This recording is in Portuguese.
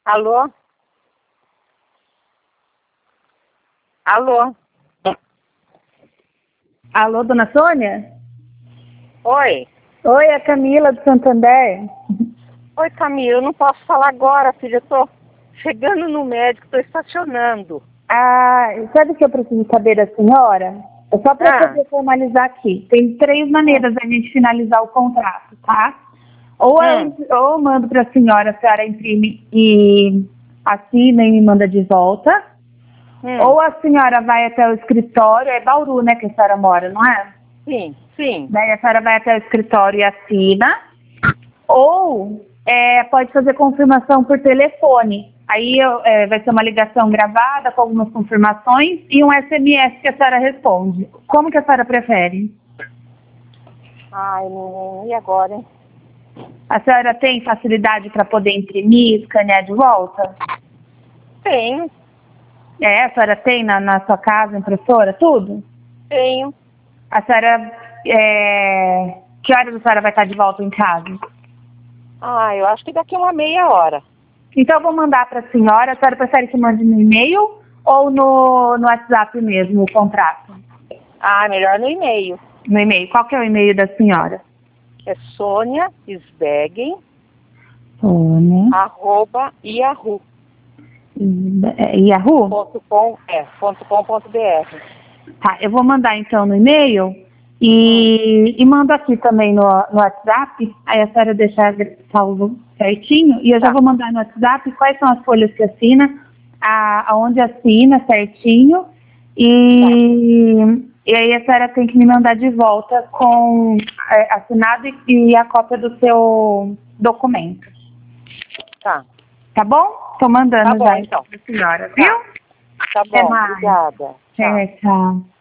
Alô? Alô? Alô, dona Sônia? Oi? Oi, é a Camila do Santander. Oi, Camila, eu não posso falar agora, filha. Eu tô chegando no médico, tô estacionando. Ah, sabe o que eu preciso saber da senhora? É só para poder formalizar aqui. Tem 3 maneiras da gente finalizar o contrato, tá? Ou eu mando para a senhora imprime e assina e me manda de volta. Ou a senhora vai até o escritório, é Bauru, né, que a senhora mora, não é? Sim. Daí a senhora vai até o escritório e assina. Ou pode fazer confirmação por telefone. Aí vai ser uma ligação gravada com algumas confirmações e um SMS que a senhora responde. Como que a senhora prefere? Ai, menina, e agora, hein? A senhora tem facilidade para poder imprimir, escanear de volta? Tenho. A senhora tem na sua casa impressora, tudo? Tenho. A senhora, que horas a senhora vai estar de volta em casa? Eu acho que daqui uma meia hora. Então eu vou mandar para a senhora prefere que mande no e-mail ou no WhatsApp mesmo o contrato? Melhor no e-mail. No e-mail. Qual que é o e-mail da senhora? É Sônia Sbeggen, Sônia. @yahoo. Yahoo? .com.br. Tá, eu vou mandar então no e-mail e mando aqui também no WhatsApp. Aí a senhora deixar salvo certinho e eu já vou mandar no WhatsApp quais são as folhas que assina, aonde assina certinho e aí a senhora tem que me mandar de volta com assinado e a cópia do seu documento. Tá bom? Tô mandando Tá bom, já então. pra senhora, viu? Tá bom, obrigada. Tchau.